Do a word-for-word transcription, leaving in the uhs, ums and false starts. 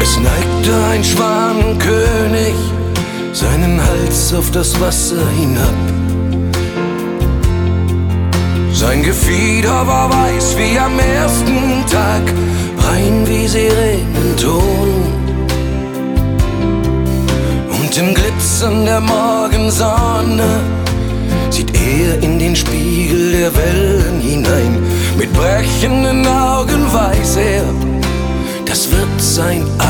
Neigte ein Schwanenkönig seinen Hals auf das Wasser hinab. Sein Gefieder war weiß wie am ersten Tag, rein wie Sirenenton. Und im Glitzern der Morgensonne sieht er in den Spiegel der Wellen hinein. Mit brechenden Augen weiß er, das wird sein